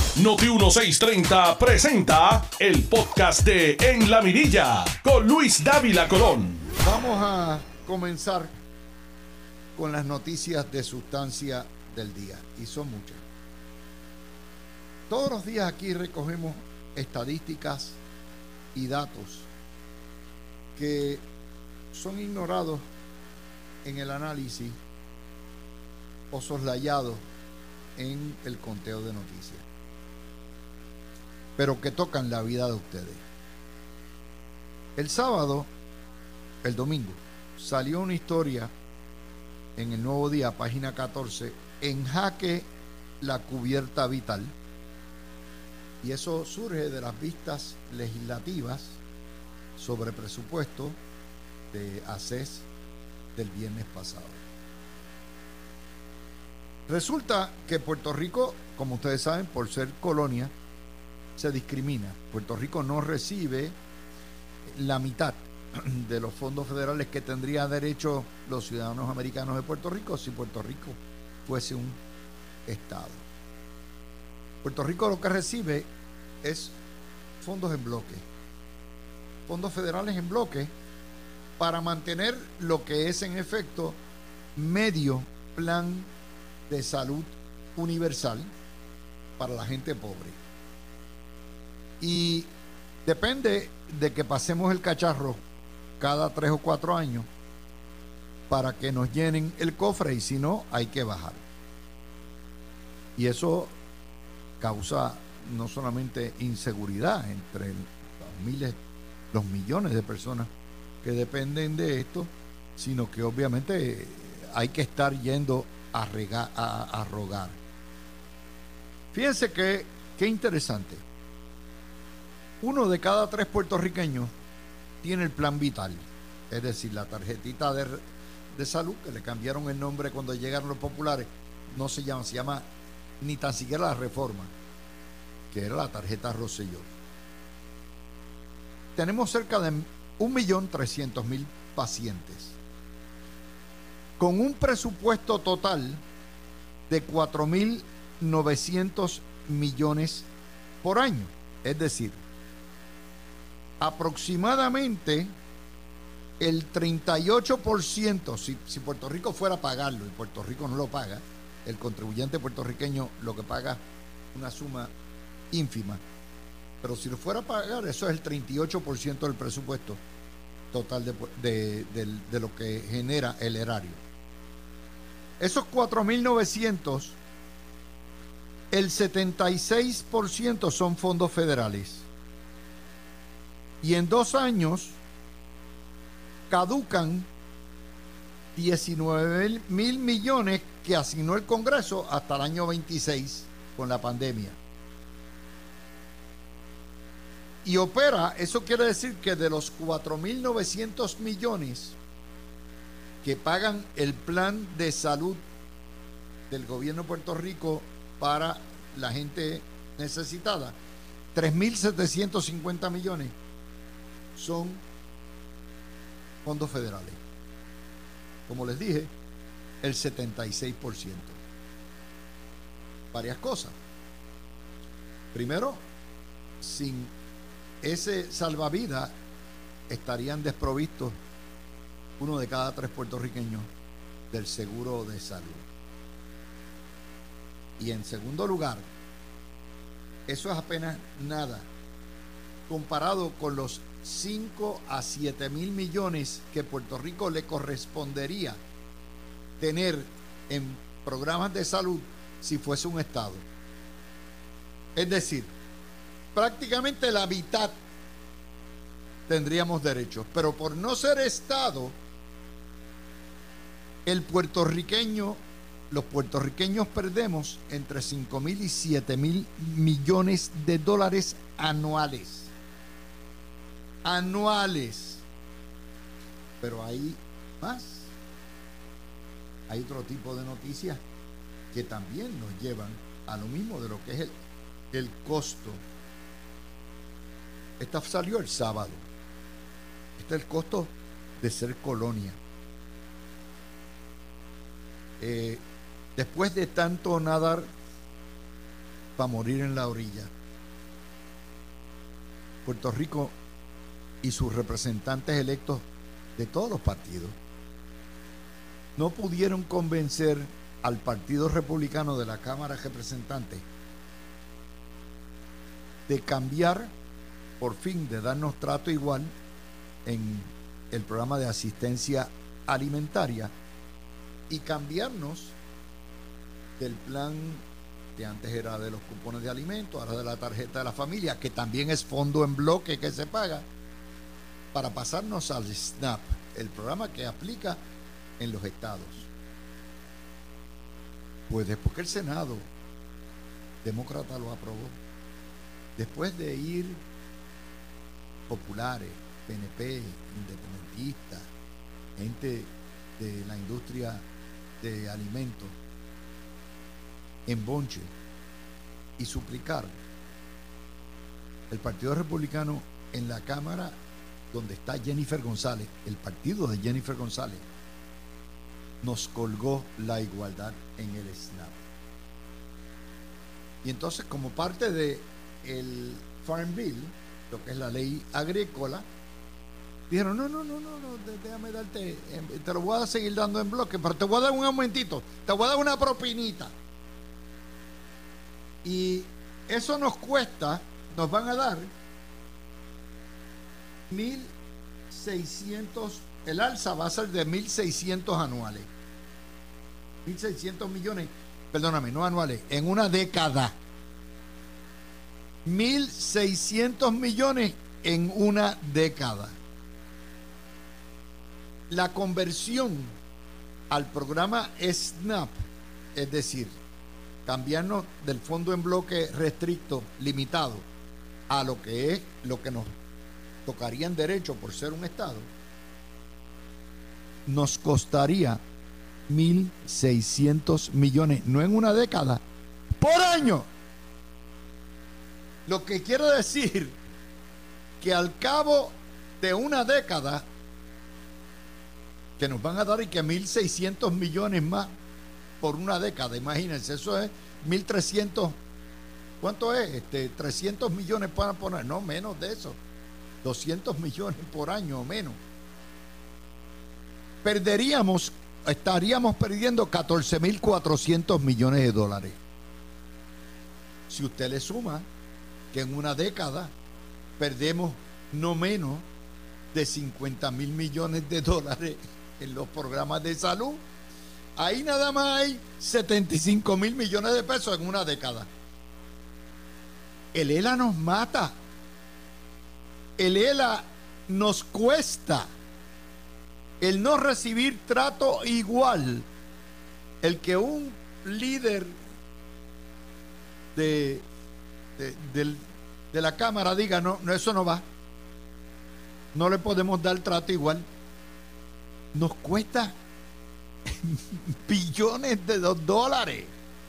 Noti 1630 presenta el podcast de En la Mirilla con Luis Dávila Colón. Vamos a comenzar con las noticias de sustancia del día, y son muchas. Todos los días aquí recogemos estadísticas y datos que son ignorados en el análisis o soslayados en el conteo de noticias, pero que tocan la vida de ustedes. El domingo, salió una historia en el Nuevo Día, página 14, en jaque la cubierta vital, y eso surge de las vistas legislativas sobre presupuesto de ACES del viernes pasado. Resulta que Puerto Rico, como ustedes saben, por ser colonia, se discrimina. Puerto Rico no recibe la mitad de los fondos federales que tendría derecho los ciudadanos americanos de Puerto Rico si Puerto Rico fuese un estado. Puerto Rico lo que recibe es fondos en bloque, fondos federales en bloque, para mantener lo que es en efecto medio plan de salud universal para la gente pobre. Y depende de que pasemos el cacharro cada 3 o 4 años para que nos llenen el cofre, y si no, hay que bajar. Y eso causa no solamente inseguridad entre los millones de personas que dependen de esto, sino que obviamente hay que estar yendo a rogar. Fíjense qué interesante. 1 de cada 3 puertorriqueños tiene el plan vital, es decir, la tarjetita de salud, que le cambiaron el nombre cuando llegaron los populares. No se llama ni tan siquiera la reforma, que era la tarjeta Rosselló. Tenemos cerca de 1.300.000 pacientes, con un presupuesto total de 4.900 millones por año. Es decir, aproximadamente el 38%, si Puerto Rico fuera a pagarlo, y Puerto Rico no lo paga, el contribuyente puertorriqueño lo que paga una suma ínfima, pero si lo fuera a pagar, eso es el 38% del presupuesto total de lo que genera el erario. Esos 4.900, el 76% son fondos federales, y en 2 años caducan 19.000 millones que asignó el Congreso hasta el año 26 con la pandemia. Y opera, eso quiere decir que de los 4.900 millones que pagan el plan de salud del gobierno de Puerto Rico para la gente necesitada, 3.750 millones son fondos federales. Como les dije, el 76%. Varias cosas. Primero, sin ese salvavidas estarían desprovistos 1 de cada 3 puertorriqueños del seguro de salud. Y en segundo lugar, eso es apenas nada comparado con los 5 a 7 mil millones que Puerto Rico le correspondería tener en programas de salud si fuese un estado. Es decir, prácticamente la mitad tendríamos derechos, pero por no ser estado, los puertorriqueños perdemos entre 5.000 y 7.000 millones de dólares anuales. Pero hay más. Hay otro tipo de noticias que también nos llevan a lo mismo de lo que es el costo. Esta salió el sábado. Este es el costo de ser colonia. Después de tanto nadar para morir en la orilla. Puerto Rico y sus representantes electos de todos los partidos no pudieron convencer al Partido Republicano de la Cámara de Representantes de cambiar, por fin, de darnos trato igual en el programa de asistencia alimentaria y cambiarnos del plan que antes era de los cupones de alimentos, ahora de la tarjeta de la familia, que también es fondo en bloque que se paga, para pasarnos al SNAP, el programa que aplica en los estados. Pues después que el Senado demócrata lo aprobó, después de ir populares, PNP, independentistas, gente de la industria de alimentos, en bonche y suplicar, el Partido Republicano en la Cámara donde está Jennifer González, el partido de Jennifer González, nos colgó la igualdad en el SNAP. Y entonces, como parte de el Farm Bill, lo que es la ley agrícola, dijeron, no, déjame darte, te lo voy a seguir dando en bloque, pero te voy a dar un aumentito, te voy a dar una propinita. Y eso nos cuesta, nos van a dar 1.600, el alza va a ser de 1.600 anuales. 1.600 millones, perdóname, no anuales, en una década. 1.600 millones en una década. La conversión al programa SNAP, es decir, cambiarnos del fondo en bloque restricto, limitado, a lo que es lo que nos tocaría en derecho por ser un estado, nos costaría 1.600 millones, no en una década, por año. Lo que quiere decir que al cabo de una década que nos van a dar y que 1.600 millones más por una década, imagínense, eso es 1.300, ¿cuánto es? 300 millones para poner, no, menos de eso, 200 millones por año o menos. Estaríamos perdiendo 14.400 millones de dólares. Si usted le suma que en una década perdemos no menos de 50.000 millones de dólares en los programas de salud, ahí nada más hay 75.000 millones de pesos en una década. El ELA nos mata. El ELA nos cuesta. El no recibir trato igual. El que un líder de la Cámara diga, no, eso no va. No le podemos dar trato igual. Nos cuesta billones de dólares.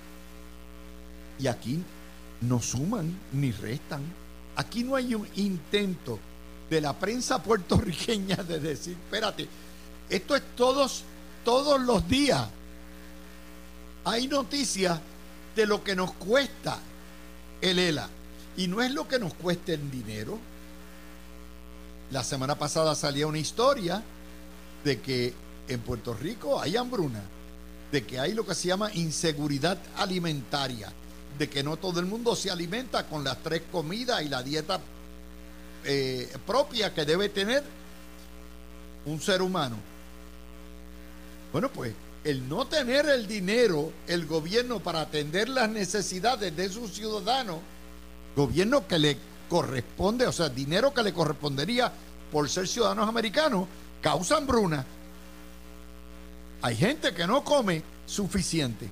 Y aquí no suman ni restan. Aquí no hay un intento de la prensa puertorriqueña de decir, espérate, esto es todos los días. Hay noticias de lo que nos cuesta el ELA. Y no es lo que nos cuesta en dinero. La semana pasada salía una historia de que en Puerto Rico hay hambruna, de que hay lo que se llama inseguridad alimentaria, de que no todo el mundo se alimenta con las 3 comidas y la dieta propia que debe tener un ser humano. Bueno, pues el no tener el dinero, el gobierno, para atender las necesidades de sus ciudadanos, gobierno que le corresponde, o sea, dinero que le correspondería por ser ciudadanos americanos, causa hambruna. Hay gente que no come suficiente.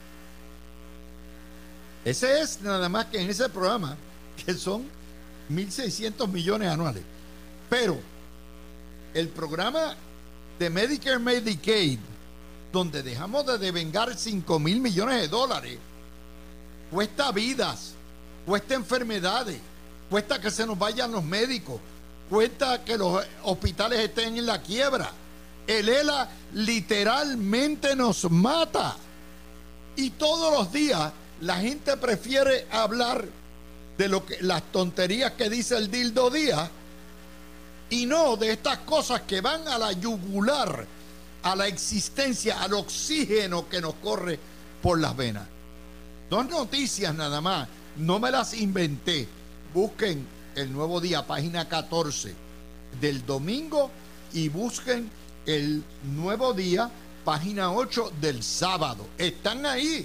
Ese es nada más que en ese programa, que son 1.600 millones anuales. Pero el programa de Medicare, Medicaid, donde dejamos de devengar 5.000 millones de dólares, cuesta vidas, cuesta enfermedades, cuesta que se nos vayan los médicos, cuesta que los hospitales estén en la quiebra. El ELA literalmente nos mata. Y todos los días La gente prefiere hablar de las tonterías que dice el Dildo Díaz y no de estas cosas que van a la yugular, a la existencia, al oxígeno que nos corre por las venas. 2 noticias nada más, no me las inventé. Busquen El Nuevo Día, página 14 del domingo, y busquen El Nuevo Día, página 8 del sábado. Están ahí.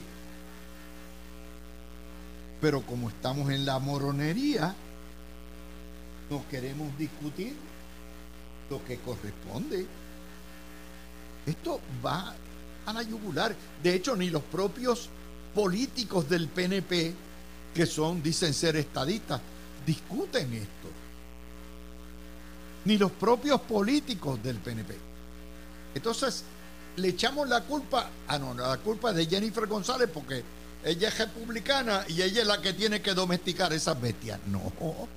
Pero como estamos en la moronería, no queremos discutir lo que corresponde. Esto va a la yugular. De hecho, ni los propios políticos del PNP, que dicen ser estadistas, discuten esto. Ni los propios políticos del PNP. Entonces, le echamos la culpa, la culpa es de Jennifer González, porque ella es republicana y ella es la que tiene que domesticar esas bestias. No,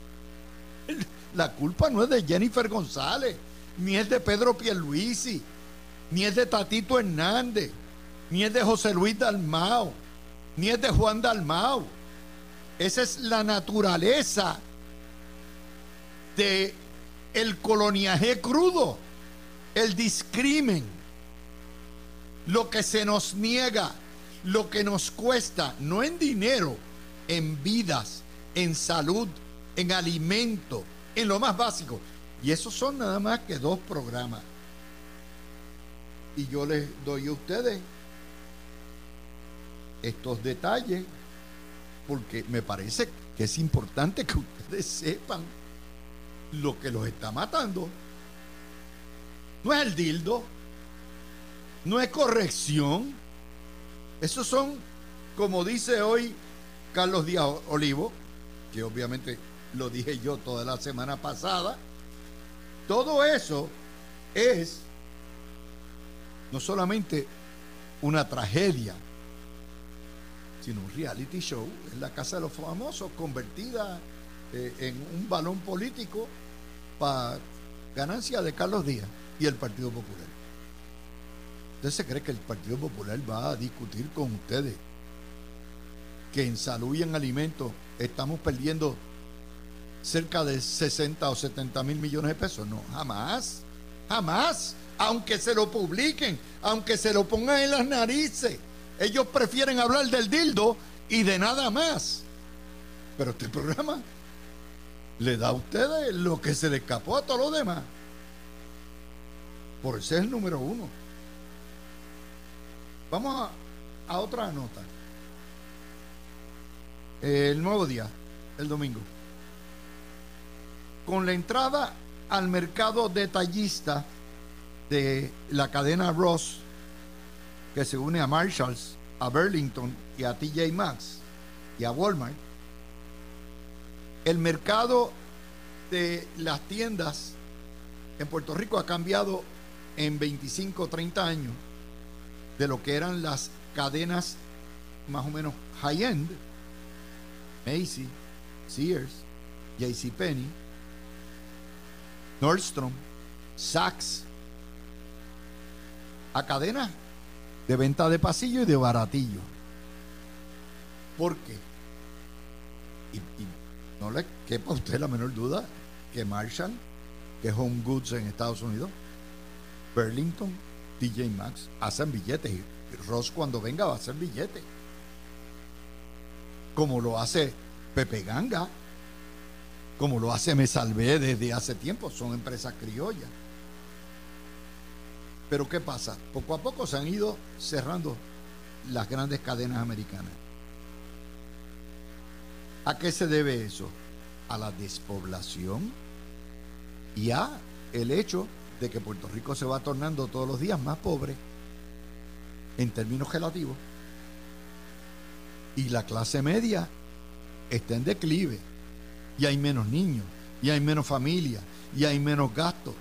la culpa no es de Jennifer González, ni es de Pedro Pierluisi, ni es de Tatito Hernández, ni es de José Luis Dalmau, ni es de Juan Dalmau. Esa es la naturaleza de el coloniaje crudo, el discrimen, lo que se nos niega, lo que nos cuesta, no en dinero, en vidas, en salud, en alimento, en lo más básico. Y esos son nada más que 2 programas. Y yo les doy a ustedes estos detalles porque me parece que es importante que ustedes sepan lo que los está matando. No es el dildo, no es corrección. Esos son, como dice hoy Carlos Díaz Olivo, que obviamente lo dije yo toda la semana pasada. Todo eso es no solamente una tragedia, sino un reality show. Es la Casa de los Famosos convertida en un balón político para ganancia de Carlos Díaz y el Partido Popular. ¿Usted se cree que el Partido Popular va a discutir con ustedes que en salud y en alimentos estamos perdiendo cerca de 60 o 70 mil millones de pesos? No, jamás, jamás. Aunque se lo publiquen, aunque se lo pongan en las narices, ellos prefieren hablar del dildo y de nada más. Pero este programa le da a ustedes lo que se le escapó a todos los demás. Por eso es el número 1. Vamos a otra nota. El Nuevo Día, el domingo. Con la entrada al mercado detallista de la cadena Ross, que se une a Marshalls, a Burlington y a TJ Maxx y a Walmart, el mercado de las tiendas en Puerto Rico ha cambiado en 25 o 30 años de lo que eran las cadenas más o menos high-end, Macy's, Sears, JCPenney, Nordstrom, Saks, a cadenas de venta de pasillo y de baratillo. ¿Por qué? Y no le quepa a usted la menor duda que Marshall, que es Home Goods en Estados Unidos, Burlington, TJ Maxx hacen billetes, y Ross cuando venga va a hacer billetes, como lo hace Pepe Ganga, como lo hace Me Salvé desde hace tiempo. Son empresas criollas. Pero ¿qué pasa? Poco a poco se han ido cerrando las grandes cadenas americanas. ¿A qué se debe eso? A la despoblación y a el hecho de que Puerto Rico se va tornando todos los días más pobre en términos relativos, y la clase media está en declive, y hay menos niños, y hay menos familias, y hay menos gastos.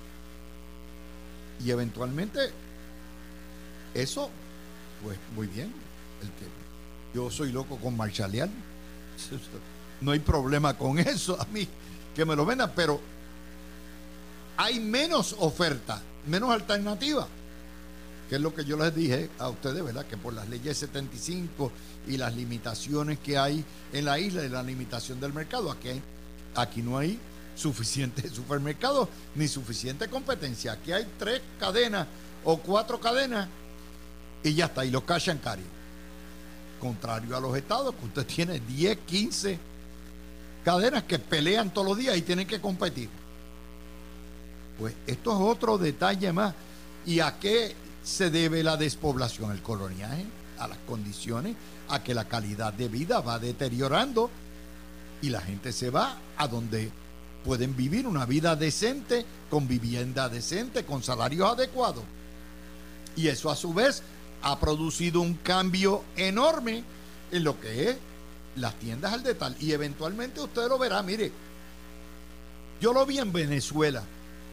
Y eventualmente eso, pues muy bien. Yo soy loco con marshallear, no hay problema con eso, a mí que me lo vendan, pero hay menos oferta, menos alternativa. que es lo que yo les dije a ustedes, ¿verdad? Que por las leyes 75 y las limitaciones que hay en la isla y la limitación del mercado, aquí no hay suficiente supermercados ni suficiente competencia. Aquí hay 3 cadenas o 4 cadenas y ya está, y los cash and carry. Contrario a los estados, que usted tiene 10, 15 cadenas que pelean todos los días y tienen que competir. Pues esto es otro detalle más. ¿Y a qué se debe la despoblación? El coloniaje, a las condiciones, a que la calidad de vida va deteriorando y la gente se va a donde pueden vivir una vida decente, con vivienda decente, con salarios adecuados. Y eso a su vez ha producido un cambio enorme en lo que es las tiendas al detalle. Y eventualmente usted lo verá. Mire, yo lo vi en Venezuela.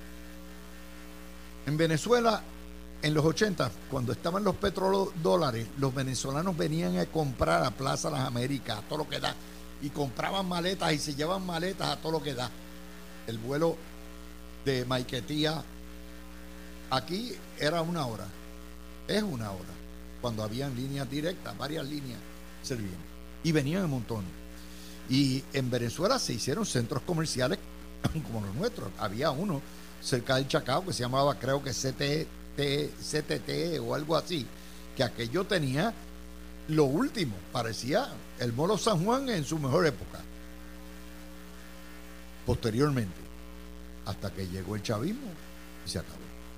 En Venezuela, en los 80, cuando estaban los petrodólares, los venezolanos venían a comprar a Plaza Las Américas, a todo lo que da, y compraban maletas y se llevan maletas a todo lo que da. El vuelo de Maiquetía aquí era 1 hora, es 1 hora, cuando habían líneas directas, varias líneas servían, y venían en montones. Y en Venezuela se hicieron centros comerciales como los nuestros. Había uno cerca del Chacao que se llamaba, creo que CTT o algo así, que aquello tenía lo último, parecía el Molo San Juan en su mejor época. Posteriormente, hasta que llegó el chavismo y se acabó.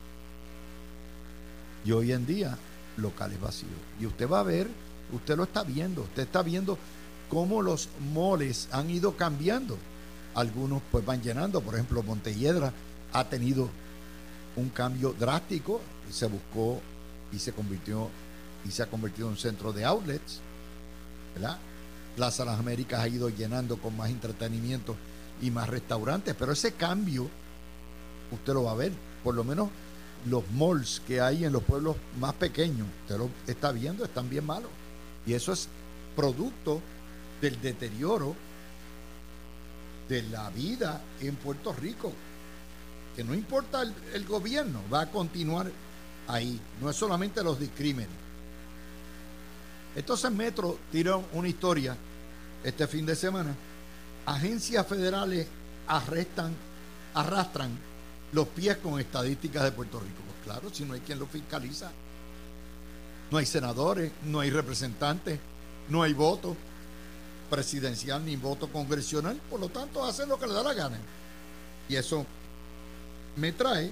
Y hoy en día, locales vacíos. Y usted va a ver, usted lo está viendo, usted está viendo cómo los moles han ido cambiando. Algunos pues van llenando, por ejemplo, Montelledra ha tenido un cambio drástico, se buscó y se ha convertido en un centro de outlets, ¿verdad? Plaza Las Américas ha ido llenando con más entretenimiento y más restaurantes, pero ese cambio usted lo va a ver, por lo menos los malls que hay en los pueblos más pequeños, usted lo está viendo, están bien malos, y eso es producto del deterioro de la vida en Puerto Rico, que no importa el gobierno, va a continuar ahí, no es solamente los discrímenes. Entonces Metro tiró una historia este fin de semana. Agencias federales arrastran los pies con estadísticas de Puerto Rico. Pues claro, si no hay quien lo fiscaliza, no hay senadores, no hay representantes, no hay voto presidencial ni voto congresional, por lo tanto hacen lo que le da la gana. Y eso me trae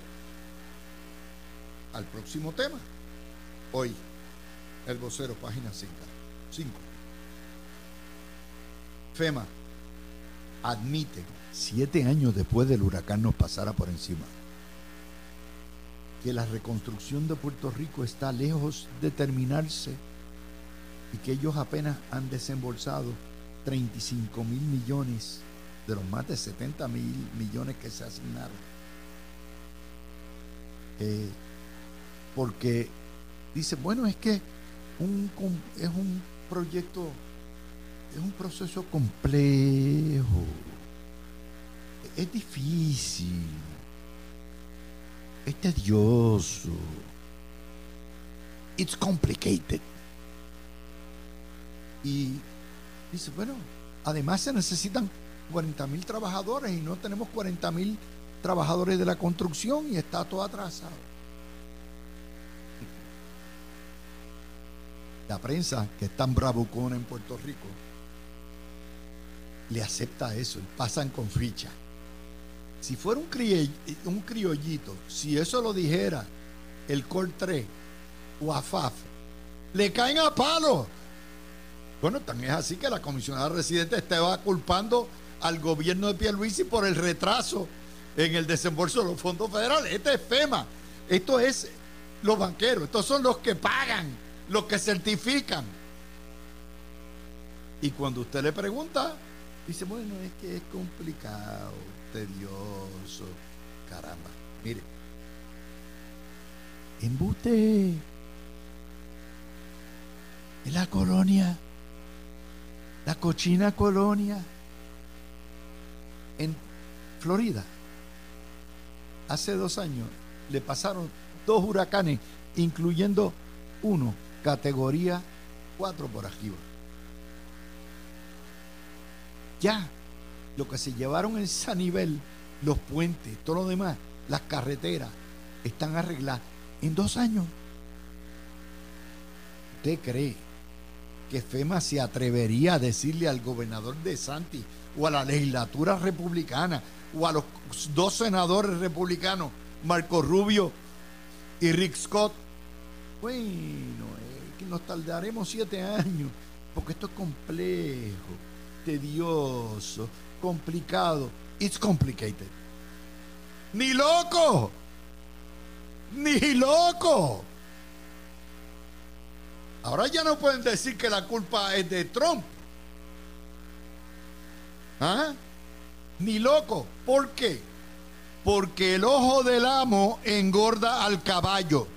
al próximo tema. Hoy, El Vocero, página 5. FEMA admite, 7 años después del huracán nos pasara por encima, que la reconstrucción de Puerto Rico está lejos de terminarse y que ellos apenas han desembolsado 35 mil millones de los más de 70 mil millones que se asignaron. Porque dice, bueno, es que es un proyecto, es un proceso complejo, es difícil, es tedioso, it's complicated. Y dice, bueno, además se necesitan 40,000 trabajadores y no tenemos 40,000 trabajadores de la construcción y está todo atrasado. La prensa, que es tan bravucona en Puerto Rico, le acepta eso y pasan con ficha. Si fuera un criollito, si eso lo dijera el Col 3 o AFAF, le caen a palo. Bueno, tan es así que la comisionada residente estaba culpando al gobierno de Pierluisi por el retraso en el desembolso de los fondos federales. Este es FEMA, esto es los banqueros, estos son los que pagan, los que certifican. Y cuando usted le pregunta, dice, bueno, es que es complicado, tedioso. Caramba, mire, embuste en la colonia, la cochina colonia en Florida. Hace 2 años le pasaron 2 huracanes incluyendo uno, categoría 4 por arriba. Ya, lo que se llevaron en San Nivel, los puentes, todo lo demás, las carreteras, están arregladas en 2 años. ¿Usted cree que FEMA se atrevería a decirle al gobernador DeSantis o a la legislatura republicana o a los 2 senadores republicanos, Marco Rubio y Rick Scott, bueno, que nos tardaremos 7 años porque esto es complejo, tedioso, complicado? It's complicated. ¡Ni loco! ¡Ni loco! Ahora ya no pueden decir que la culpa es de Trump. ¿Ah? Ni loco. ¿Por qué? Porque el ojo del amo engorda al caballo.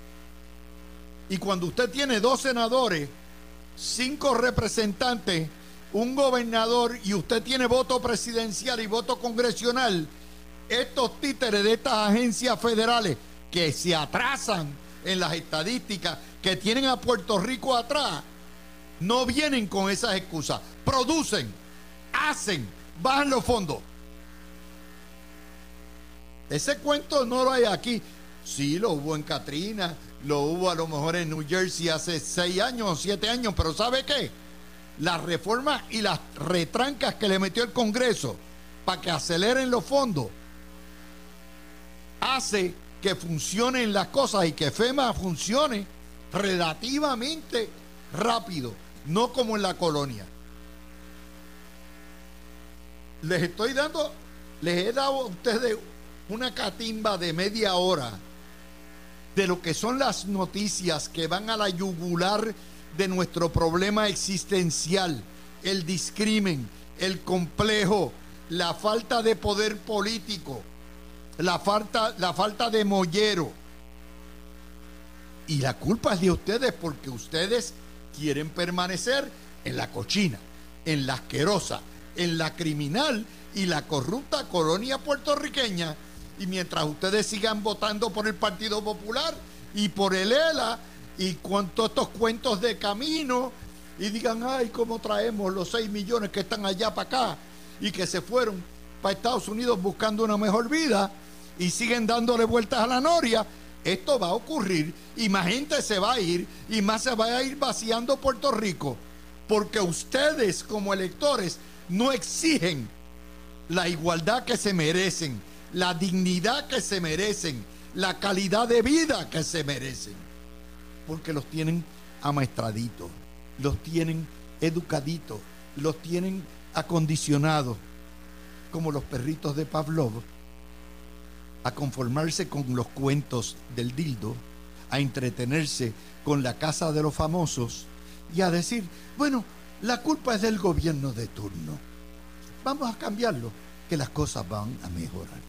Y cuando usted tiene 2 senadores, 5 representantes, un gobernador y usted tiene voto presidencial y voto congresional, estos títeres de estas agencias federales que se atrasan en las estadísticas, que tienen a Puerto Rico atrás, no vienen con esas excusas. Producen, hacen, bajan los fondos. Ese cuento no lo hay aquí. Sí, lo hubo en Katrina, lo hubo a lo mejor en New Jersey hace 6 años o 7 años, pero ¿sabe qué? Las reformas y las retrancas que le metió el Congreso para que aceleren los fondos hace que funcionen las cosas y que FEMA funcione relativamente rápido, no como en la colonia. Les he dado a ustedes una catimba de media hora de lo que son las noticias que van a la yugular de nuestro problema existencial, el discrimen, el complejo, la falta de poder político, la falta de mollero. Y la culpa es de ustedes porque ustedes quieren permanecer en la cochina, en la asquerosa, en la criminal y la corrupta colonia puertorriqueña. Y mientras ustedes sigan votando por el Partido Popular y por el ELA y con todos estos cuentos de camino y digan, ay, cómo traemos los 6 millones que están allá para acá y que se fueron para Estados Unidos buscando una mejor vida y siguen dándole vueltas a la noria, esto va a ocurrir y más gente se va a ir y más se va a ir vaciando Puerto Rico porque ustedes como electores no exigen la igualdad que se merecen, la dignidad que se merecen, la calidad de vida que se merecen, porque los tienen amaestraditos, los tienen educaditos, los tienen acondicionados, como los perritos de Pavlov, a conformarse con los cuentos del dildo, a entretenerse con la casa de los famosos y a decir, bueno, la culpa es del gobierno de turno. Vamos a cambiarlo, que las cosas van a mejorar.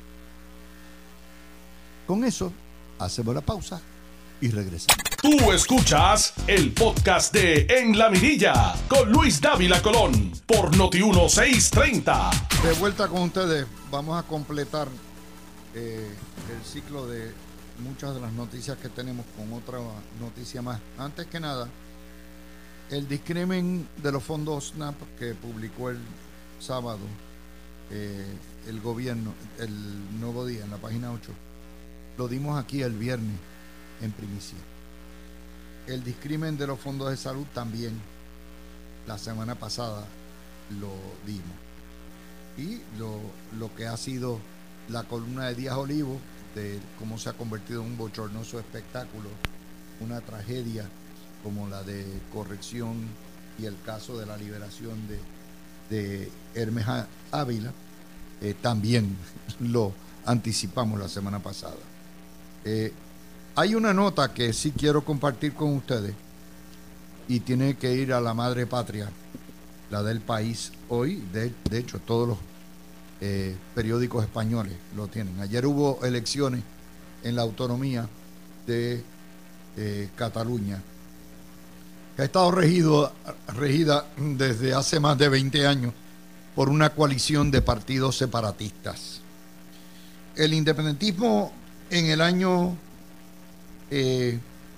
Con eso, hacemos la pausa y regresamos. Tú escuchas el podcast de En la Mirilla con Luis Dávila Colón por Noti1 630. De vuelta con ustedes, vamos a completar el ciclo de muchas de las noticias que tenemos con otra noticia más. Antes que nada, el discrimen de los fondos SNAP que publicó el sábado el gobierno, el Nuevo Día, en la página 8, lo dimos aquí el viernes en primicia. El discrimen de los fondos de salud también la semana pasada lo dimos. Y lo que ha sido la columna de Díaz Olivo, de cómo se ha convertido en un bochornoso espectáculo, una tragedia como la de Corrección y el caso de la liberación de Hermes Ávila, también lo anticipamos la semana pasada. Hay una nota que sí quiero compartir con ustedes y tiene que ir a la madre patria, la del País hoy. De hecho, todos los periódicos españoles lo tienen. Ayer hubo elecciones en la autonomía de Cataluña, que ha estado regida desde hace más de 20 años por una coalición de partidos separatistas. El independentismo en el año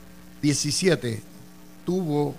17 tuvo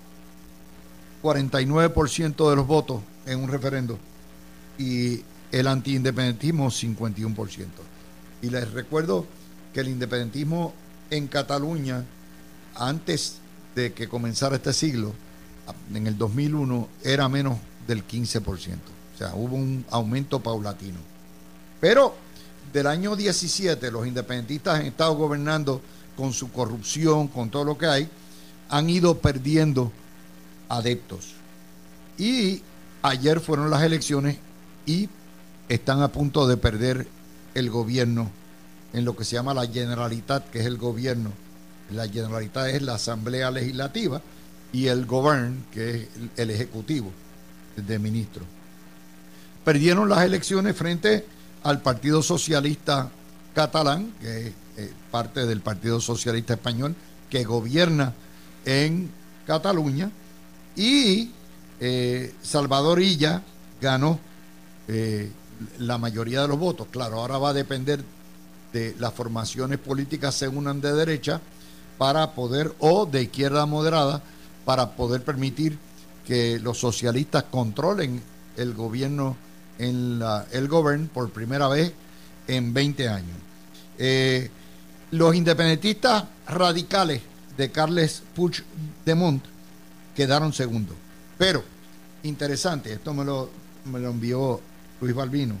49% de los votos en un referendo y el antiindependentismo 51%. Y les recuerdo que el independentismo en Cataluña, antes de que comenzara este siglo, en el 2001, era menos del 15%. O sea, hubo un aumento paulatino. Pero del año 17, los independentistas han estado gobernando con su corrupción, con todo lo que hay, han ido perdiendo adeptos. Y ayer fueron las elecciones y están a punto de perder el gobierno en lo que se llama la Generalitat, que es el gobierno. La Generalitat es la Asamblea Legislativa y el Govern, que es el Ejecutivo de ministros. Perdieron las elecciones frente al Partido Socialista Catalán, que es parte del Partido Socialista Español, que gobierna en Cataluña, y Salvador Illa ganó la mayoría de los votos. Claro, ahora va a depender de las formaciones políticas se unan de derecha para poder, o de izquierda moderada, para poder permitir que los socialistas controlen el gobierno el Govern por primera vez en 20 años. Los independentistas radicales de Carles Puigdemont quedaron segundos. Pero, interesante, esto me lo envió Luis Balbino,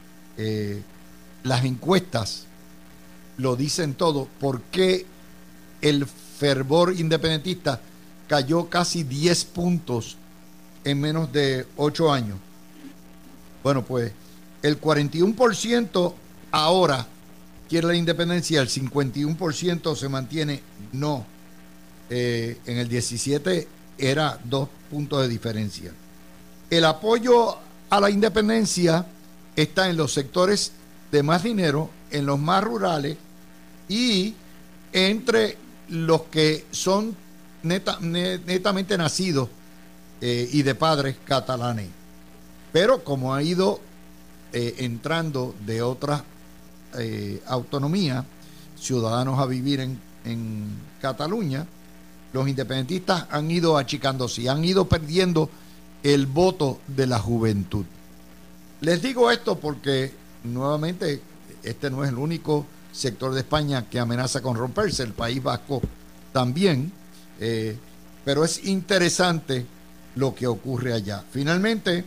las encuestas lo dicen todo. ¿Por qué el fervor independentista cayó casi 10 puntos en menos de 8 años? Bueno, pues el 41% ahora quiere la independencia, el 51% se mantiene no. En el 17 era 2 puntos de diferencia. El apoyo a la independencia está en los sectores de más dinero, en los más rurales y entre los que son netamente nacidos y de padres catalanes. Pero como ha ido entrando de otras autonomías ciudadanos a vivir en Cataluña, los independentistas han ido achicándose, han ido perdiendo el voto de la juventud. Les digo esto porque nuevamente este no es el único sector de España que amenaza con romperse, el País Vasco también, pero es interesante lo que ocurre allá. Finalmente,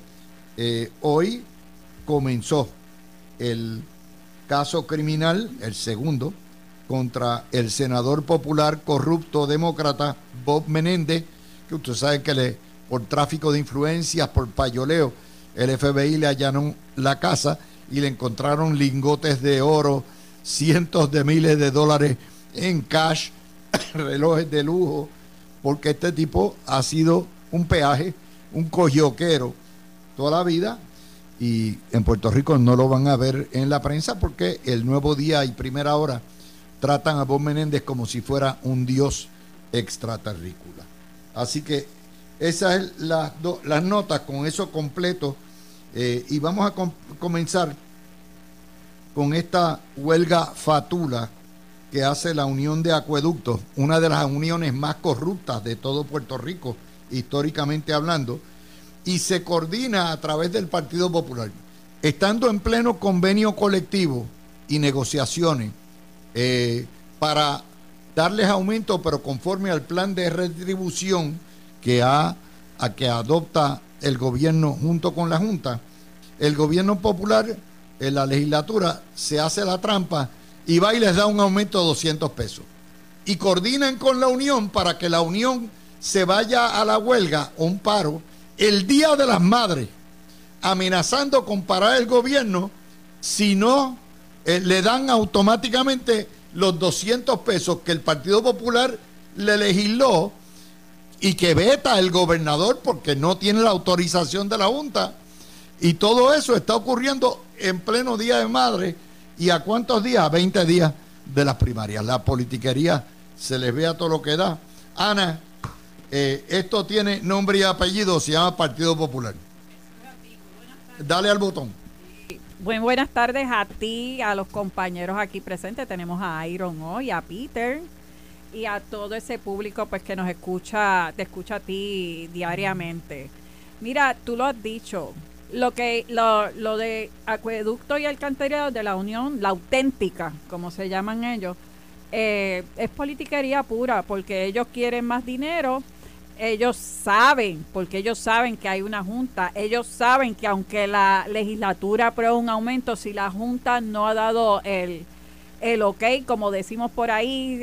hoy comenzó el caso criminal, el segundo, contra el senador popular corrupto demócrata Bob Menéndez, que usted sabe que por tráfico de influencias, por payoleo, el FBI le allanó la casa y le encontraron lingotes de oro, cientos de miles de dólares en cash, relojes de lujo, porque este tipo ha sido un peaje, un coyoquero toda la vida, y en Puerto Rico no lo van a ver en la prensa porque el Nuevo Día y Primera Hora tratan a Bob Menéndez como si fuera un dios extraterrícola. Así que esas es las notas, con eso completo, y vamos a comenzar con esta huelga fatula que hace la Unión de Acueductos, una de las uniones más corruptas de todo Puerto Rico, históricamente hablando, y se coordina a través del Partido Popular. Estando en pleno convenio colectivo y negociaciones para darles aumento, pero conforme al plan de retribución que adopta el gobierno junto con la Junta, el gobierno popular en la legislatura se hace la trampa y va y les da un aumento de 200 pesos. Y coordinan con la Unión para que la Unión se vaya a la huelga o un paro el Día de las Madres, amenazando con parar el gobierno si no le dan automáticamente los 200 pesos que el Partido Popular le legisló y que veta el gobernador porque no tiene la autorización de la Junta. Y todo eso está ocurriendo en pleno Día de Madre. ¿Y a cuántos días? A 20 días de las primarias. La politiquería se les ve a todo lo que da. Ana, esto tiene nombre y apellido, se llama Partido Popular. Dale al botón. Buenas tardes a ti, a los compañeros aquí presentes. Tenemos a Iron hoy, a Peter. y a todo ese público pues que nos escucha, te escucha a ti diariamente. Mira, tú lo has dicho, lo de acueducto y alcantarillado de la Unión, la auténtica, como se llaman ellos, es politiquería pura, porque ellos quieren más dinero. Ellos saben, porque ellos saben que hay una junta, ellos saben que aunque la legislatura apruebe un aumento, si la junta no ha dado el ok, como decimos por ahí,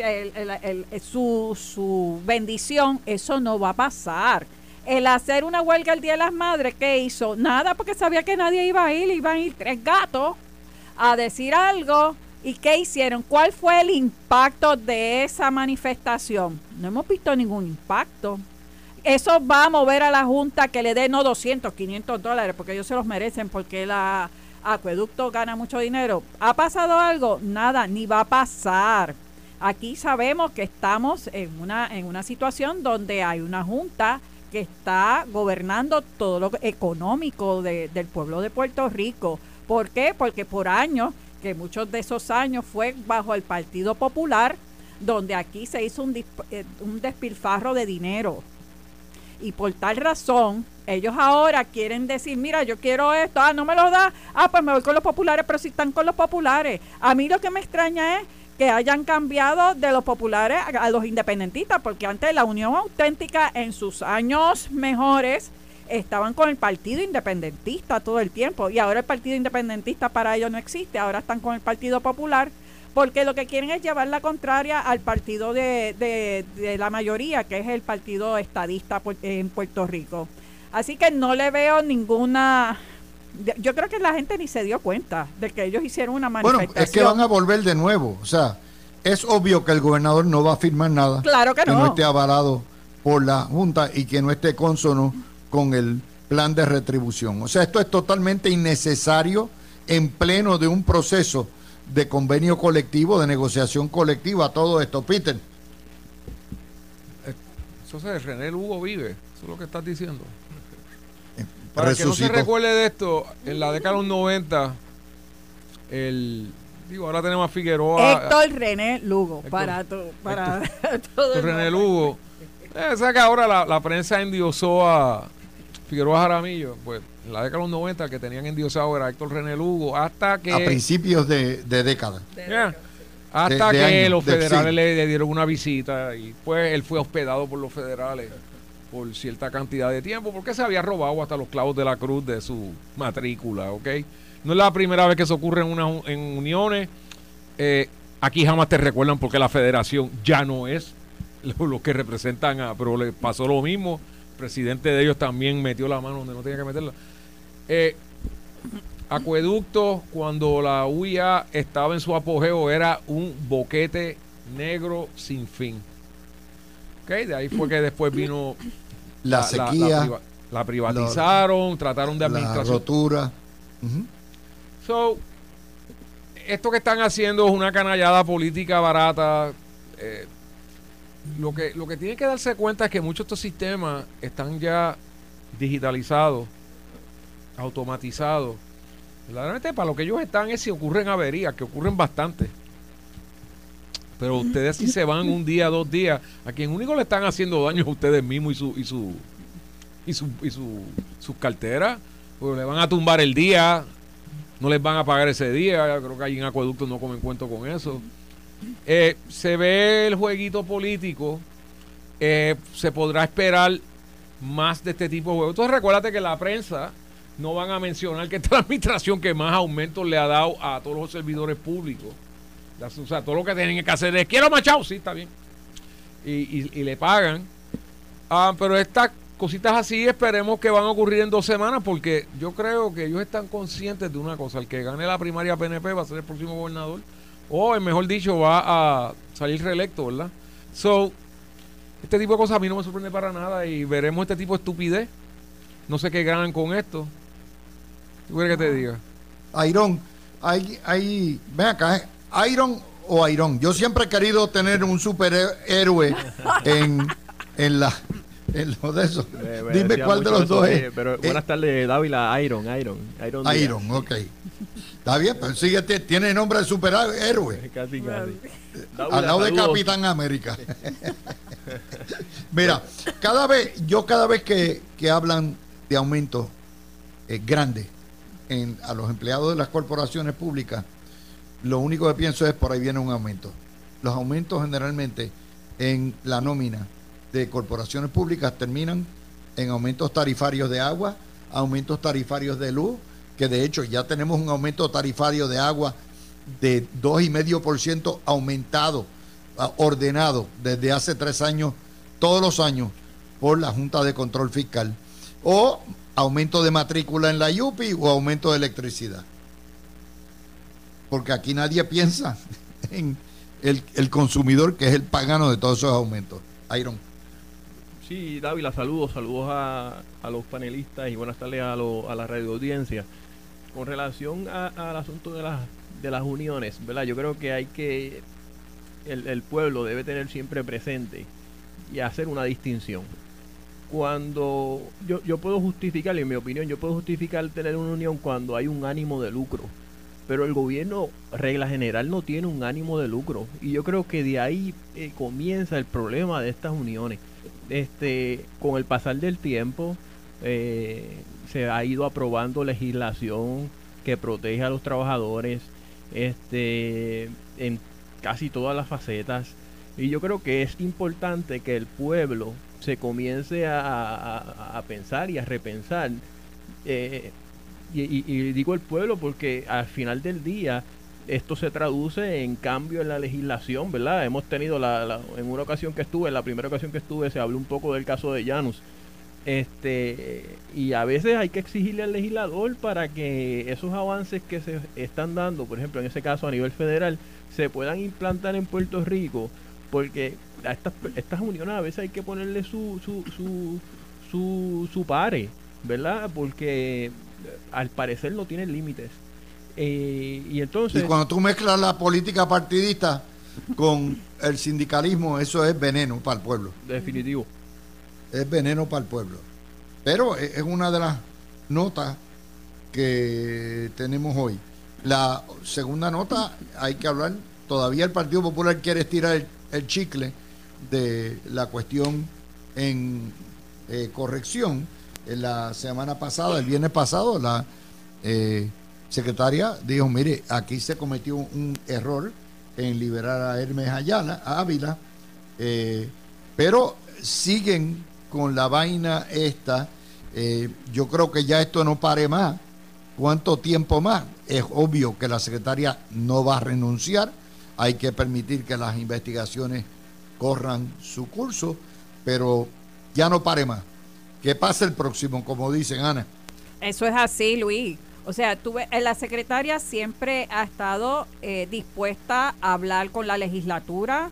su bendición, eso no va a pasar. El hacer una huelga el Día de las Madres, ¿qué hizo? Nada, porque sabía que nadie iba a ir, iban a ir 3 gatos a decir algo. ¿Y qué hicieron? ¿Cuál fue el impacto de esa manifestación? No hemos visto ningún impacto. Eso va a mover a la Junta que le dé no $200, $500, porque ellos se los merecen, porque la acueducto gana mucho dinero. ¿Ha pasado algo? Nada, ni va a pasar. Aquí sabemos que estamos en una situación donde hay una Junta que está gobernando todo lo económico del pueblo de Puerto Rico. ¿Por qué? Porque por años, que muchos de esos años fue bajo el Partido Popular, donde aquí se hizo un despilfarro de dinero. Y por tal razón, ellos ahora quieren decir, mira, yo quiero esto, no me lo da, pues me voy con los populares, pero si están con los populares. A mí lo que me extraña es que hayan cambiado de los populares a los independentistas, porque antes la Unión Auténtica en sus años mejores estaban con el Partido Independentista todo el tiempo, y ahora el Partido Independentista para ellos no existe, ahora están con el Partido Popular, porque lo que quieren es llevar la contraria al partido de la mayoría, que es el partido estadista en Puerto Rico. Así que no le veo ninguna... Yo creo que la gente ni se dio cuenta de que ellos hicieron una manifestación. Bueno, es que van a volver de nuevo. O sea, es obvio que el gobernador no va a firmar nada. Claro que no esté avalado por la Junta y que no esté cónsono con el plan de retribución. O sea, esto es totalmente innecesario en pleno de un proceso de convenio colectivo, de negociación colectiva, todo esto. Peter. Eso es, René Lugo vive, eso es lo que estás diciendo. Para que no se recuerde de esto, en la década de los 90, ahora tenemos a Figueroa. Héctor René Lugo, para todo el René Lugo. O sea que ahora la prensa endiosó a Figueroa Jaramillo, pues en la década de los 90 que tenían endiosado era Héctor René Lugo, hasta que... A principios de década. Hasta que los federales le dieron una visita y pues él fue hospedado por los federales por cierta cantidad de tiempo, porque se había robado hasta los clavos de la cruz de su matrícula, ¿ok? No es la primera vez que se ocurre en uniones. Aquí jamás te recuerdan porque la federación ya no es los que representan pero le pasó lo mismo. El presidente de ellos también metió la mano donde no tenía que meterla. Acueducto, cuando la UIA estaba en su apogeo, era un boquete negro sin fin. ¿Ok? De ahí fue que después vino la sequía, la privatizaron, trataron de administración. La rotura. So, esto que están haciendo es una canallada política barata. Lo que tienen que darse cuenta es que muchos de estos sistemas están ya digitalizados, automatizados. Verdaderamente para lo que ellos están es si ocurren averías, que ocurren bastante. Pero ustedes si se van un día, 2 días, a quien único le están haciendo daño a ustedes mismos y sus carteras, pues le van a tumbar el día, no les van a pagar ese día. Creo que ahí en Acueducto no comen cuento con eso. Se ve el jueguito político, se podrá esperar más de este tipo de juegos. Entonces recuérdate que la prensa no van a mencionar que esta es la administración que más aumentos le ha dado a todos los servidores públicos. O sea, todo lo que tienen que hacer es, quiero machado, sí, está bien. Y le pagan. Pero estas cositas así esperemos que van a ocurrir en 2 semanas, porque yo creo que ellos están conscientes de una cosa: el que gane la primaria PNP va a ser el próximo gobernador, o mejor dicho, va a salir reelecto, ¿verdad? So, este tipo de cosas a mí no me sorprende para nada, y veremos este tipo de estupidez. No sé qué ganan con esto. ¿Tú quieres que te diga? Iron, ven acá, Iron o Iron. Yo siempre he querido tener un superhéroe en lo de eso. Dime cuál de los dos es. Pero buenas tardes, Dávila. Iron, ok. Está bien, pero sigue, tiene nombre de superhéroe. Casi. Al lado de saludos. Capitán América. Mira, cada vez que hablan de aumentos grandes a los empleados de las corporaciones públicas, lo único que pienso es por ahí viene un aumento. Los aumentos generalmente en la nómina de corporaciones públicas terminan en aumentos tarifarios de agua, aumentos tarifarios de luz, que de hecho ya tenemos un aumento tarifario de agua de 2,5% aumentado, ordenado desde hace 3 años, todos los años, por la Junta de Control Fiscal, o aumento de matrícula en la IUPI o aumento de electricidad. Porque aquí nadie piensa en el consumidor, que es el pagano de todos esos aumentos. Iron. Sí, Dávila, saludos a los panelistas y buenas tardes a la radio audiencia. Con relación al asunto de las uniones, ¿verdad? Yo creo que el pueblo debe tener siempre presente y hacer una distinción. Cuando yo puedo justificar, en mi opinión, yo puedo justificar tener una unión cuando hay un ánimo de lucro, pero el gobierno, regla general, no tiene un ánimo de lucro, y yo creo que de ahí comienza el problema de estas uniones. Con el pasar del tiempo se ha ido aprobando legislación que protege a los trabajadores en casi todas las facetas, y yo creo que es importante que el pueblo se comience a pensar y a repensar, y digo el pueblo porque al final del día esto se traduce en cambio en la legislación, ¿verdad? Hemos tenido en una ocasión que estuve, en la primera ocasión que estuve, se habló un poco del caso de Janus, y a veces hay que exigirle al legislador para que esos avances que se están dando, por ejemplo en ese caso a nivel federal, se puedan implantar en Puerto Rico, porque a estas uniones a veces hay que ponerle su pare, ¿verdad? Porque al parecer no tienen límites. Y entonces, Y cuando tú mezclas la política partidista con el sindicalismo, eso es veneno para el pueblo. definitivo. Es veneno para el pueblo. Pero es una de las notas que tenemos hoy. La segunda nota, hay que hablar, todavía el Partido Popular quiere estirar el chicle de la cuestión en corrección. La semana pasada, el viernes pasado, la secretaria dijo, mire, aquí se cometió un error en liberar a Hermes Ávila, pero siguen con la vaina esta. Yo creo que ya esto no pare más. ¿Cuánto tiempo más? Es obvio que la secretaria no va a renunciar. Hay que permitir que las investigaciones corran su curso, pero ya no pare más. ¿Qué pasa el próximo? Como dicen, Ana. Eso es así, Luis. O sea, la secretaria siempre ha estado dispuesta a hablar con la legislatura.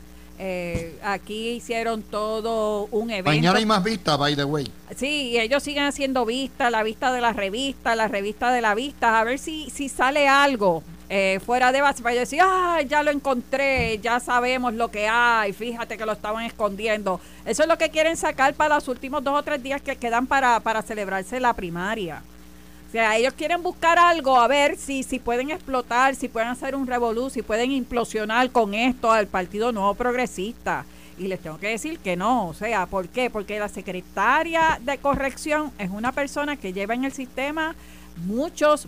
Aquí hicieron todo un evento. Mañana hay más vistas, by the way. Sí, y ellos siguen haciendo vistas, la vista de la revista de la vista, a ver si sale algo fuera de base, para decir, ya lo encontré, ya sabemos lo que hay, fíjate que lo estaban escondiendo. Eso es lo que quieren sacar para los últimos 2 o 3 días que quedan para celebrarse la primaria. O sea, ellos quieren buscar algo, a ver si pueden explotar, si pueden hacer un revolú, si pueden implosionar con esto al Partido Nuevo Progresista. Y les tengo que decir que no. O sea, ¿por qué? Porque la secretaria de corrección es una persona que lleva en el sistema muchos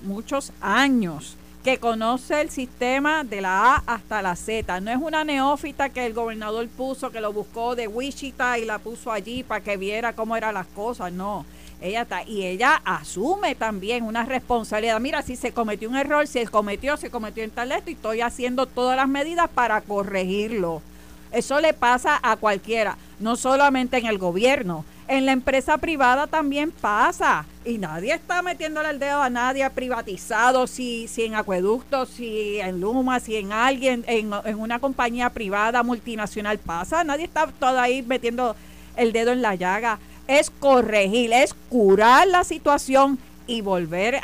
años, que conoce el sistema de la A hasta la Z. No es una neófita que el gobernador puso, que lo buscó de Wichita y la puso allí para que viera cómo eran las cosas. No. Ella asume también una responsabilidad. Mira, si se cometió un error, se cometió en tal esto, y estoy haciendo todas las medidas para corregirlo. Eso le pasa a cualquiera, no solamente en el gobierno, en la empresa privada también pasa, y nadie está metiéndole el dedo a nadie privatizado, si en acueductos, si en Luma, si en alguien, en una compañía privada multinacional pasa, nadie está todo ahí metiendo el dedo en la llaga. Es corregir, es curar la situación y volver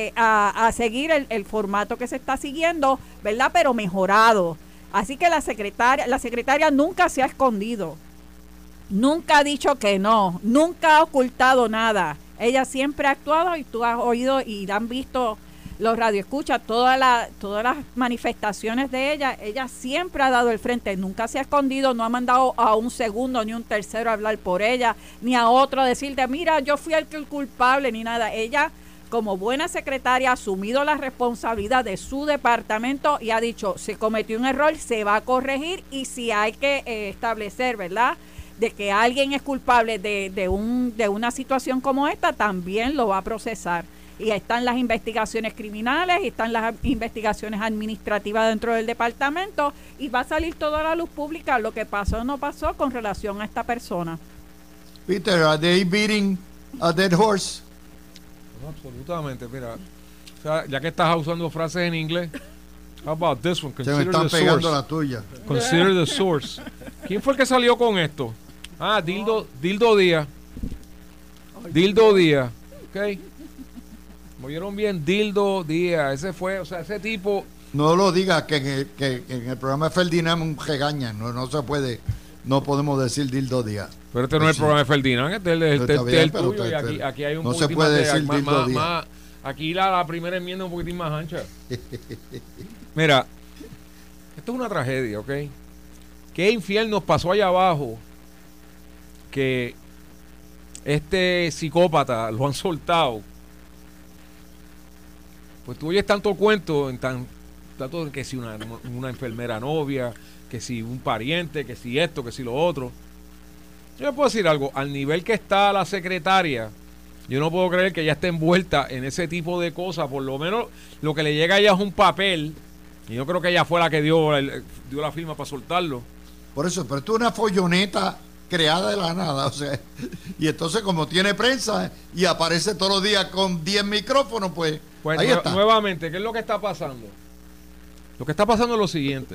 a seguir el formato que se está siguiendo, ¿verdad? Pero mejorado. Así que la secretaria nunca se ha escondido, nunca ha dicho que no, nunca ha ocultado nada. Ella siempre ha actuado, y tú has oído y han visto los radioescuchas, todas las manifestaciones de ella siempre ha dado el frente, nunca se ha escondido, no ha mandado a un segundo ni un tercero a hablar por ella, ni a otro a decirle, mira, yo fui el culpable, ni nada. Ella, como buena secretaria, ha asumido la responsabilidad de su departamento y ha dicho, se cometió un error, se va a corregir, y si hay que establecer, ¿verdad?, de que alguien es culpable de una situación como esta, también lo va a procesar. Y están las investigaciones criminales, y están las investigaciones administrativas dentro del departamento, y va a salir todo a la luz pública lo que pasó o no pasó con relación a esta persona. Peter, are they beating a dead horse? No, absolutamente, mira. O sea, ya que estás usando frases en inglés, how about this one? Se me Consider están the pegando source. la tuya. Consider the source. ¿Quién fue el que salió con esto? Ah, Dildo Díaz. Dildo Díaz. ¿Ok? ¿Me oyeron bien? Dildo Díaz. Ese fue, o sea, ese tipo... No lo digas, que en el programa de Ferdinand regañan. No se puede, no podemos decir Dildo Díaz. Pero este no es el programa de Ferdinand, este es el pero tuyo, y aquí hay un no se poquitín puede más decir Dildo Díaz. más, aquí la primera enmienda es un poquitín más ancha. Mira, esto es una tragedia, ¿ok? ¿Qué infiernos pasó allá abajo que este psicópata lo han soltado? Pues tú oyes tanto cuento, tanto que si una enfermera novia, que si un pariente, que si esto, que si lo otro. Yo le puedo decir algo, al nivel que está la secretaria, yo no puedo creer que ella esté envuelta en ese tipo de cosas. Por lo menos lo que le llega a ella es un papel, y yo creo que ella fue la que dio la firma para soltarlo. Por eso, pero esto es una folloneta creada de la nada, o sea, y entonces como tiene prensa y aparece todos los días con 10 micrófonos, pues ahí está. Nuevamente, ¿qué es lo que está pasando? Lo que está pasando es lo siguiente.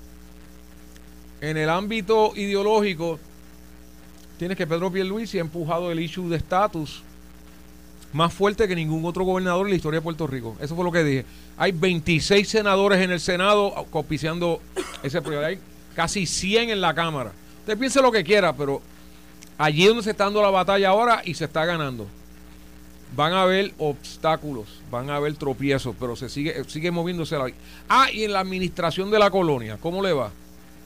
En el ámbito ideológico, tienes que Pedro Pierluisi ha empujado el issue de estatus más fuerte que ningún otro gobernador en la historia de Puerto Rico. Eso fue lo que dije. Hay 26 senadores en el Senado auspiciando ese proyecto. Hay casi 100 en la Cámara. Usted piense lo que quiera, pero allí es donde se está dando la batalla ahora y se está ganando. Van a haber obstáculos, van a haber tropiezos, pero sigue moviéndose la... y en la administración de la colonia, ¿cómo le va?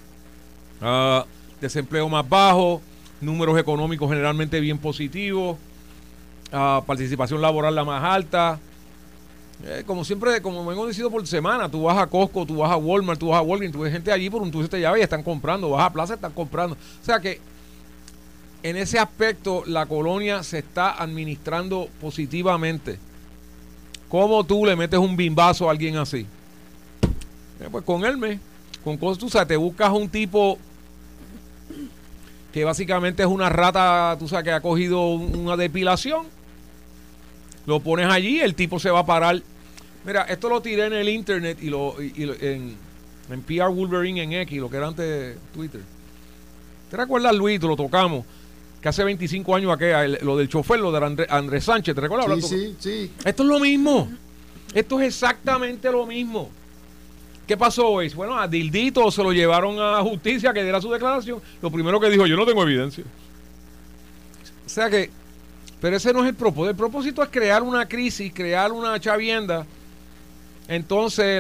Desempleo más bajo, números económicos generalmente bien positivos, participación laboral la más alta. Como siempre, como hemos decidido por semana, tú vas a Costco, tú vas a Walmart, tú vas a Walgreens, tú ves gente allí por un tubo de llave y están comprando, vas a Plaza, están comprando. O sea que en ese aspecto la colonia se está administrando positivamente. ¿Cómo tú le metes un bimbazo a alguien así? Pues con Hermes, con cosas, tú sabes, te buscas un tipo que básicamente es una rata, tú sabes, que ha cogido una depilación. Lo pones allí, el tipo se va a parar. Mira, esto lo tiré en el internet y en PR Wolverine en X, lo que era antes Twitter. ¿Te recuerdas, Luis? Lo tocamos. Que hace 25 años lo del chofer, lo de Andrés Sánchez, ¿te recuerdas? Sí. Esto es lo mismo. Esto es exactamente lo mismo. ¿Qué pasó hoy? Bueno, a Dildito se lo llevaron a justicia que diera su declaración. Lo primero que dijo, yo no tengo evidencia. O sea que... Pero ese no es el propósito. El propósito es crear una crisis, crear una chavienda. Entonces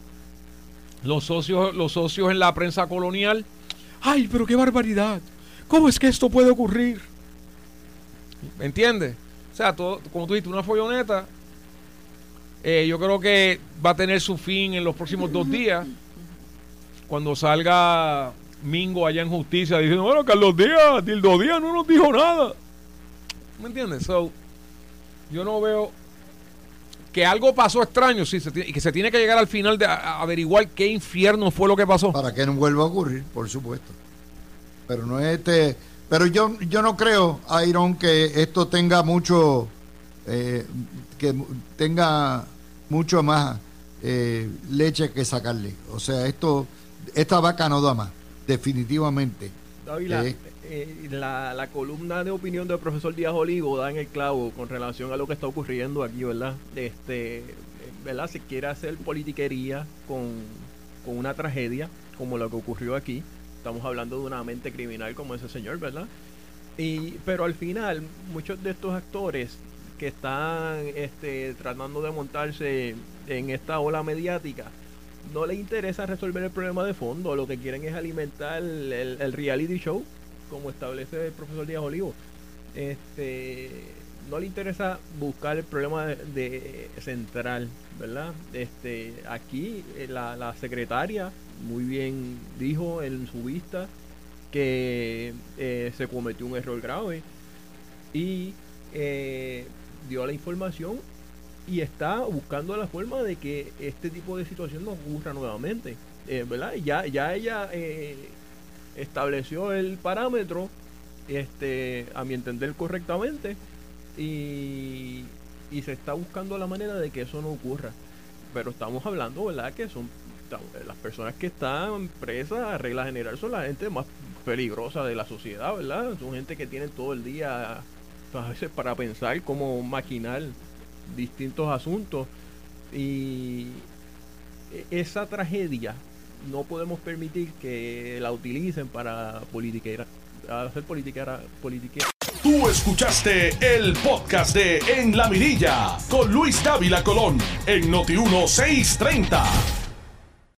los socios en la prensa colonial, ¡ay, pero qué barbaridad! ¿Cómo es que esto puede ocurrir? ¿Me entiendes? O sea, todo, como tú dijiste, una folloneta. Yo creo que va a tener su fin en los próximos 2 días. Cuando salga Mingo allá en justicia diciendo, bueno, Carlos Díaz, Dildo Díaz no nos dijo nada. ¿Me entiendes? So, yo no veo que algo pasó extraño, sí, y que se tiene que llegar al final de averiguar qué infierno fue lo que pasó. Para que no vuelva a ocurrir, por supuesto. Pero no es pero yo no creo, Iron, que esto tenga mucho que tenga mucho más leche que sacarle. O sea, esta vaca no da más, definitivamente. Dávila, la columna de opinión del profesor Díaz Olivo da en el clavo con relación a lo que está ocurriendo aquí, ¿verdad? ¿Verdad? Se quiere hacer politiquería con una tragedia como lo que ocurrió aquí. Estamos hablando de una mente criminal como ese señor, ¿verdad? Pero al final, muchos de estos actores que están tratando de montarse en esta ola mediática no le interesa resolver el problema de fondo, lo que quieren es alimentar el reality show, como establece el profesor Díaz Olivo. No le interesa buscar el problema de central, ¿verdad? Aquí la secretaria muy bien dijo en su vista que se cometió un error grave y dio la información y está buscando la forma de que este tipo de situación no ocurra nuevamente, ¿verdad? Ya ella estableció el parámetro, a mi entender correctamente, y se está buscando la manera de que eso no ocurra. Pero estamos hablando, ¿verdad?, que son las personas que están presas a regla general, son la gente más peligrosa de la sociedad, ¿verdad? Son gente que tienen todo el día a veces para pensar cómo maquinar distintos asuntos, y esa tragedia no podemos permitir que la utilicen para hacer politiquera. Tú escuchaste el podcast de En la Mirilla con Luis Dávila Colón en Noti 1630.